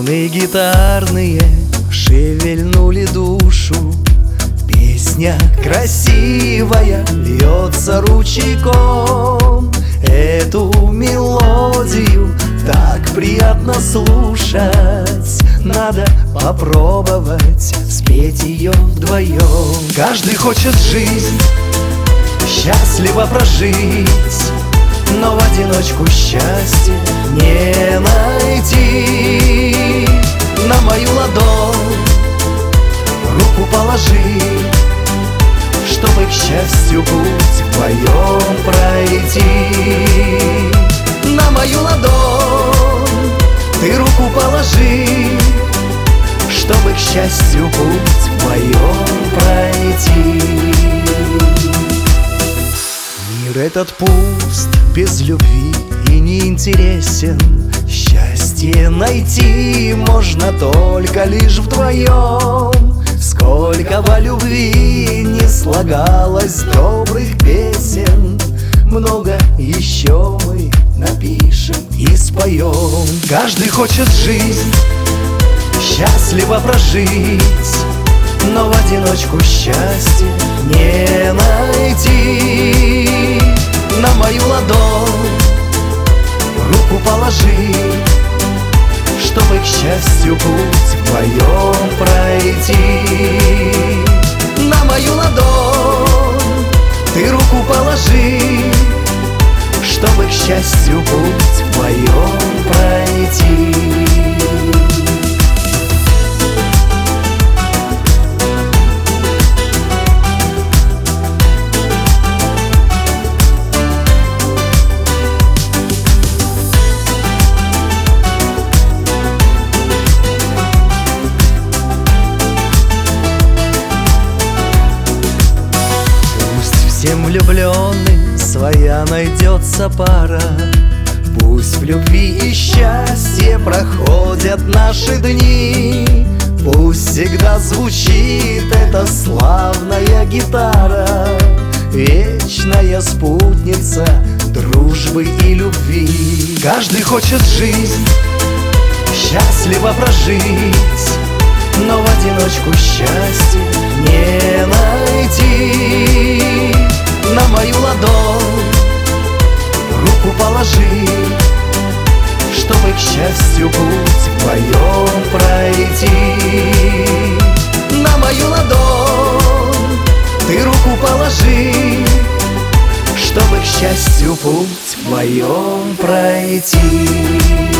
Струны гитарные шевельнули душу. Песня красивая льется ручейком. Эту мелодию так приятно слушать. Надо попробовать спеть ее вдвоем. Каждый хочет жизнь счастливо прожить, но в одиночку счастье не найти. На мою ладонь руку положи, чтобы к счастью путь вдвоем пройти. На мою ладонь ты руку положи, чтобы к счастью путь вдвоем пройти. Мир этот пуст, без любви и неинтересен. Счастье найти можно только лишь вдвоем. Сколько во любви не слагалось добрых песен, много еще мы напишем и споем. Каждый хочет жизнь счастливо прожить, но в одиночку счастье не найти. На мою ладонь руку положи, чтобы к счастью путь вдвоем пройти. На мою ладонь ты руку положи, чтобы к счастью путь вдвоем пройти. Всем влюбленным своя найдется пара. Пусть в любви и счастье проходят наши дни. Пусть всегда звучит эта славная гитара, вечная спутница дружбы и любви. Каждый хочет жизнь счастливо прожить, но в одиночку счастье не найти. На мою ладонь руку положи, чтобы к счастью путь вдвоем пройти. На мою ладонь ты руку положи, чтобы к счастью путь вдвоем пройти.